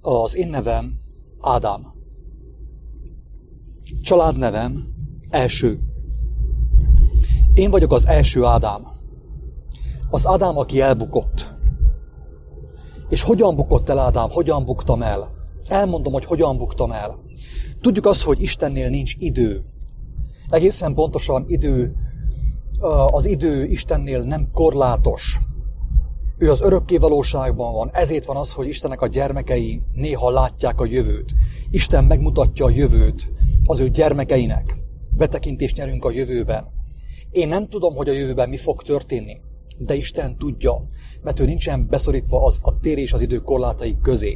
Az én nevem Ádám. Családnevem Első. Én vagyok az első Ádám. Az Ádám, aki elbukott. És hogyan bukott el Ádám? Hogyan buktam el? Elmondom, hogy hogyan buktam el. Tudjuk azt, hogy Istennél nincs idő. Egészen pontosan az idő Istennél nem korlátos. Ő az örökké valóságban van. Ezért van az, hogy Istennek a gyermekei néha látják a jövőt. Isten megmutatja a jövőt az ő gyermekeinek. Betekintést nyerünk a jövőben. Én nem tudom, hogy a jövőben mi fog történni, de Isten tudja, mert ő nincsen beszorítva a tér és az idő korlátai közé.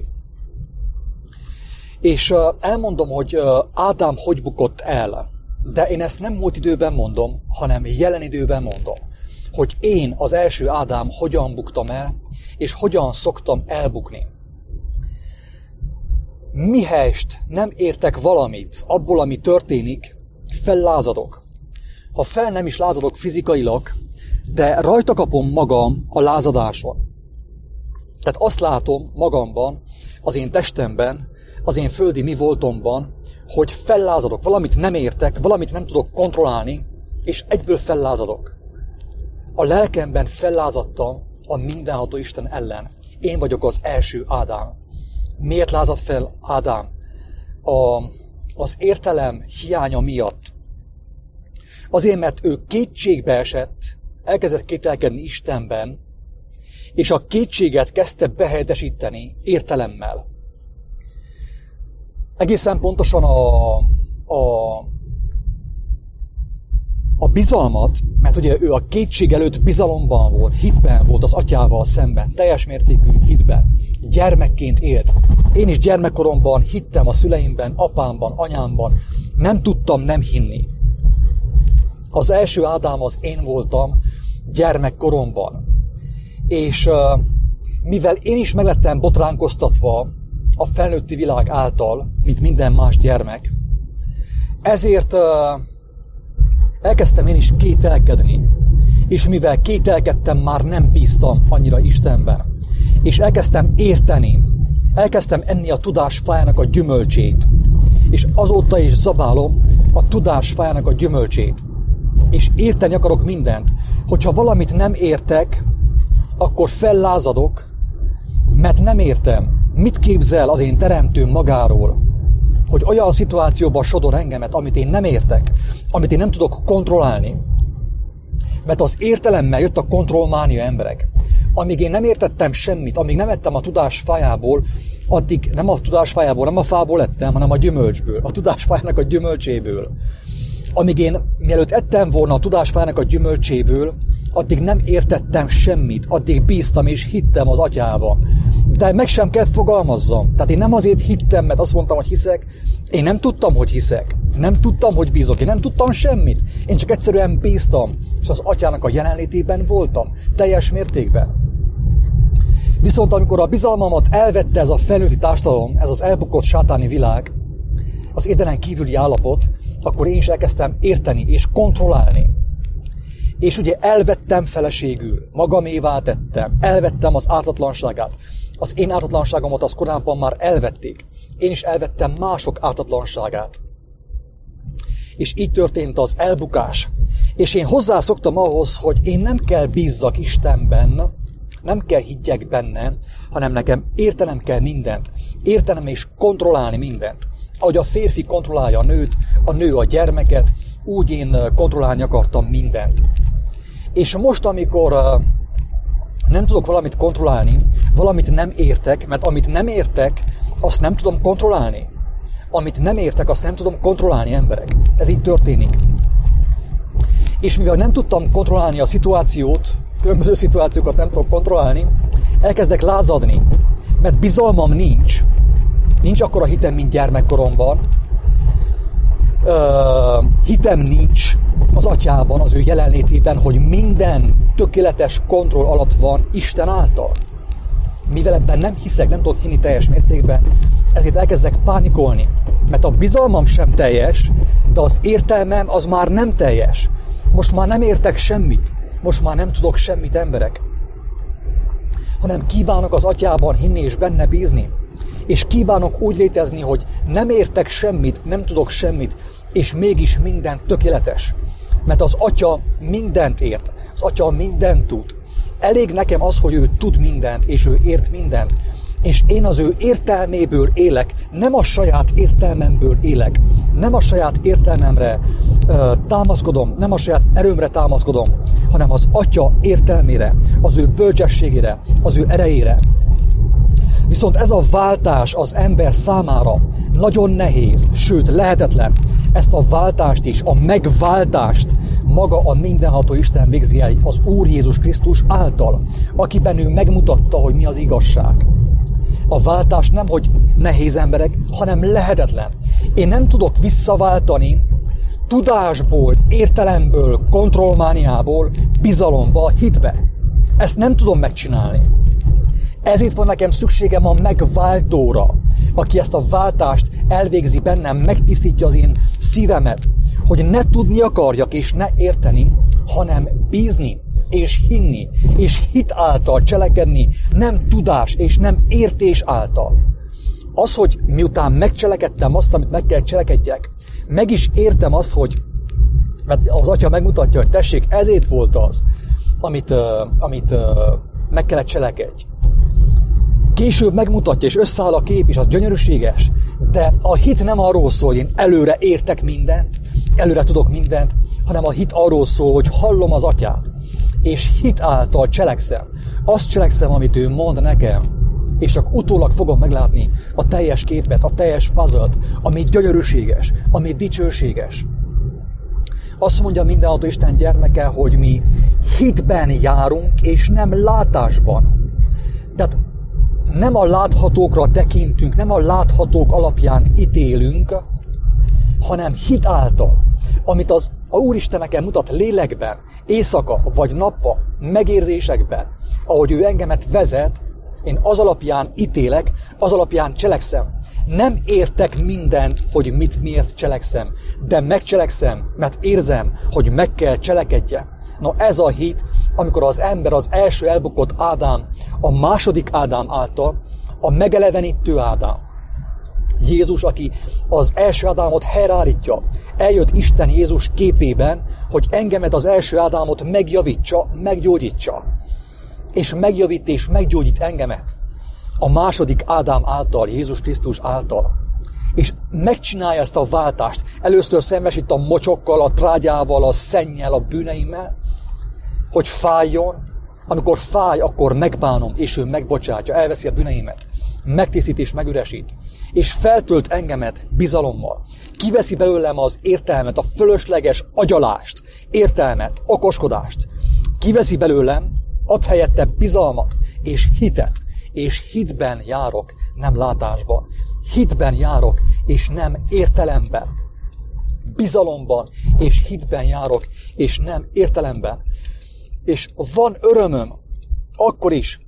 És elmondom, hogy Ádám hogy bukott el, de én ezt nem múlt időben mondom, hanem jelen időben mondom, hogy én, az első Ádám, hogyan buktam el, és hogyan szoktam elbukni. Mihelyest nem értek valamit abból, ami történik, fellázadok. Ha fel nem is lázadok fizikailag, de rajta kapom magam a lázadáson. Tehát azt látom magamban, az én testemben, az én földi mi voltomban, hogy fellázadok, valamit nem értek, valamit nem tudok kontrollálni, és egyből fellázadok. A lelkemben fellázadtam a mindenható Isten ellen. Én vagyok az első Ádám. Miért lázadt fel Ádám? Az értelem hiánya miatt. Azért, mert ő kétségbe esett, elkezdett kételkedni Istenben, és a kétséget kezdte behelyettesíteni értelemmel. Egészen pontosan a bizalmat, mert ugye ő a kétség előtt bizalomban volt, hitben volt az atyával szemben, teljes mértékű hitben, gyermekként élt. Én is gyermekkoromban hittem a szüleimben, apámban, anyámban, nem tudtam nem hinni. Az első Ádám az én voltam gyermekkoromban. És mivel én is meglettem botránkoztatva a felnőtti világ által, mint minden más gyermek, ezért elkezdtem én is kételkedni. És mivel kételkedtem, már nem bíztam annyira Istenben. És elkezdtem érteni, elkezdtem enni a tudás fájának a gyümölcsét. És azóta is zabálom a tudás fájának a gyümölcsét. És érteni akarok mindent. Hogyha valamit nem értek, akkor fellázadok, mert nem értem, mit képzel az én teremtőm magáról, hogy olyan szituációban sodor engemet, amit én nem értek, amit én nem tudok kontrollálni. Mert az értelemmel jött a kontrollmánia, emberek. Amíg én nem értettem semmit, amíg nem ettem a tudás fájából, addig nem a tudás fájából, nem a fából ettem, hanem a gyümölcsből, a tudás fájának a gyümölcséből. Amíg én, mielőtt ettem volna a tudás fájának a gyümölcséből, addig nem értettem semmit, addig bíztam és hittem az atyában. De meg sem kellett fogalmazzam. Tehát én nem azért hittem, mert azt mondtam, hogy hiszek. Én nem tudtam, hogy hiszek. Nem tudtam, hogy bízok. Én nem tudtam semmit. Én csak egyszerűen bíztam. És az atyának a jelenlétében voltam. Teljes mértékben. Viszont amikor a bizalmamat elvette ez a felnőtti társadalom, ez az elbukott sátáni világ, az Édenen kívüli állapot, akkor én is elkezdtem érteni és kontrollálni. És ugye elvettem feleségül, magamévá tettem, elvettem az ártatlanságát. Az én ártatlanságomat az korábban már elvették. Én is elvettem mások ártatlanságát. És így történt az elbukás. És én hozzászoktam ahhoz, hogy én nem kell bízzak Istenben, nem kell higgyek benne, hanem nekem értenem kell mindent. Értenem és kontrollálni mindent. Ahogy a férfi kontrollálja a nő a gyermeket, úgy én kontrollálni akartam mindent. És most, amikor nem tudok valamit kontrollálni, valamit nem értek, mert amit nem értek, azt nem tudom kontrollálni. Amit nem értek, azt nem tudom kontrollálni, emberek. Ez így történik. És mivel nem tudtam kontrollálni a szituációt, különböző szituációkat nem tudom kontrollálni, elkezdek lázadni, mert bizalmam nincs. Nincs akkora hitem, mint gyermekkoromban. Hitem nincs az atyában, az ő jelenlétében, hogy minden tökéletes kontroll alatt van Isten által. Mivel ebben nem hiszek, nem tudok hinni teljes mértékben, ezért elkezdek pánikolni. Mert a bizalmam sem teljes, de az értelmem az már nem teljes. Most már nem értek semmit. Most már nem tudok semmit, emberek. Hanem kívánok az atyában hinni és benne bízni. És kívánok úgy létezni, hogy nem értek semmit, nem tudok semmit, és mégis minden tökéletes. Mert az Atya mindent ért, az Atya mindent tud. Elég nekem az, hogy ő tud mindent, és ő ért mindent. És én az ő értelméből élek, nem a saját értelmemből élek, nem a saját értelmemre támaszkodom, nem a saját erőmre támaszkodom, hanem az Atya értelmére, az ő bölcsességére, az ő erejére. Viszont ez a váltás az ember számára nagyon nehéz, sőt lehetetlen. Ezt a váltást is, a megváltást maga a mindenható Isten végzi el az Úr Jézus Krisztus által, akiben ő megmutatta, hogy mi az igazság. A váltás nem, hogy nehéz emberek, hanem lehetetlen. Én nem tudok visszaváltani tudásból, értelemből, kontrollmániából, bizalomba, hitbe. Ezt nem tudom megcsinálni. Ezért van nekem szükségem a megváltóra, aki ezt a váltást elvégzi bennem, megtisztítja az én szívemet, hogy ne tudni akarjak és ne érteni, hanem bízni és hinni, és hit által cselekedni, nem tudás és nem értés által. Az, hogy miután megcselekedtem azt, amit meg kell cselekedjek, meg is értem azt, hogy mert az Atya megmutatja, hogy tessék, ezért volt az, amit meg kellett cselekedj. Később megmutatja, és összeáll a kép, és az gyönyörűséges, de a hit nem arról szól, hogy én előre értek mindent, előre tudok mindent, hanem a hit arról szól, hogy hallom az Atyát, és hit által cselekszem. Azt cselekszem, amit ő mond nekem, és csak utólag fogom meglátni a teljes képet, a teljes puzzle-t, ami gyönyörűséges, ami dicsőséges. Azt mondja mindenható Isten gyermeke, hogy mi hitben járunk, és nem látásban. Tehát nem a láthatókra tekintünk, nem a láthatók alapján ítélünk, hanem hit által, amit az Úristen nekem mutat lélekben, éjszaka vagy nappa, megérzésekben, ahogy ő engemet vezet, én az alapján ítélek, az alapján cselekszem. Nem értek mindent, hogy miért cselekszem, de megcselekszem, mert érzem, hogy meg kell cselekedjem. Na ez a hit, amikor az ember az első elbukott Ádám, a második Ádám által, a megelevenítő Ádám. Jézus, aki az első Ádámot helyreállítja, eljött Isten Jézus képében, hogy engemet az első Ádámot megjavítsa, meggyógyítsa. És megjavít és meggyógyít engemet a második Ádám által, Jézus Krisztus által. És megcsinálja ezt a váltást. Először szembesít a mocsokkal, a trágyával, a szennyel, a bűneimmel, hogy fájjon. Amikor fáj, akkor megbánom, és ő megbocsátja, elveszi a bűneimet, megtisztít és megüresít, és feltölt engemet bizalommal. Kiveszi belőlem az értelmet, a fölösleges agyalást, értelmet, okoskodást. Kiveszi belőlem, ad helyette bizalmat és hitet, és hitben járok, nem látásban. Hitben járok, és nem értelemben. Bizalomban és hitben járok, és nem értelemben. És van örömöm akkor is,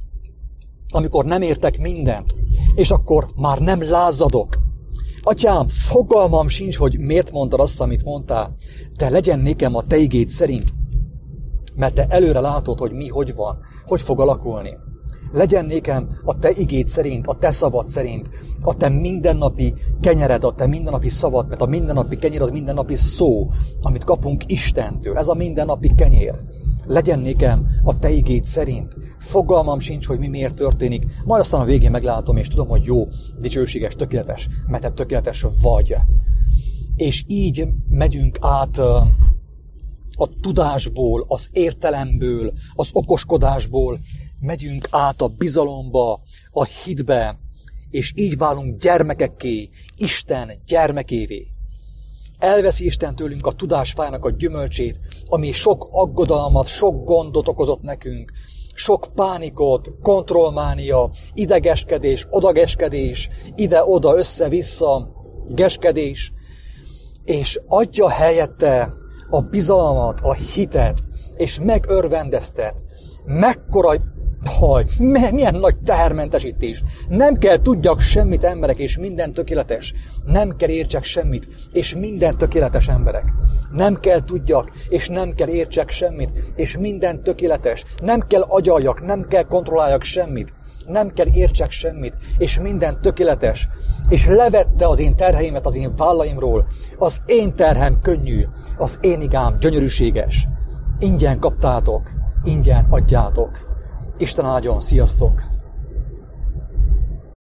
amikor nem értek mindent, és akkor már nem lázadok. Atyám, fogalmam sincs, hogy miért mondtad azt, amit mondtál, de legyen nékem a te igéd szerint, mert te előre látod, hogy mi hogy van, hogy fog alakulni. Legyen nékem a te igéd szerint, a te szavad szerint, a te mindennapi kenyered, a te mindennapi szavad, mert a mindennapi kenyér az mindennapi szó, amit kapunk Istentől. Ez a mindennapi kenyér. Legyen nékem a te igéd szerint. Fogalmam sincs, hogy mi miért történik. Majd aztán a végén meglátom, és tudom, hogy jó, dicsőséges, tökéletes, mert te tökéletes vagy. És így megyünk át a tudásból, az értelemből, az okoskodásból, megyünk át a bizalomba, a hitbe, és így válunk gyermekekké, Isten gyermekévé. Elveszi Isten tőlünk a tudásfájának a gyümölcsét, ami sok aggodalmat, sok gondot okozott nekünk, sok pánikot, kontrollmánia, idegeskedés, odageskedés, ide-oda, össze-vissza, geskedés, és adja helyette a bizalmat, a hitet, és megörvendeztet. Mekkora, milyen nagy tehermentesítés. Nem kell tudjak semmit, emberek, és minden tökéletes. Nem kell értsek semmit, és minden tökéletes, emberek. Nem kell tudjak, és nem kell értsek semmit, és minden tökéletes. Nem kell agyaljak, nem kell kontrolláljak semmit, nem kell értsek semmit, és minden tökéletes, és levette az én terheimet az én vállaimról, az én terhem könnyű, az én igám gyönyörűséges. Ingyen kaptátok, ingyen adjátok. Isten áldjon, sziasztok!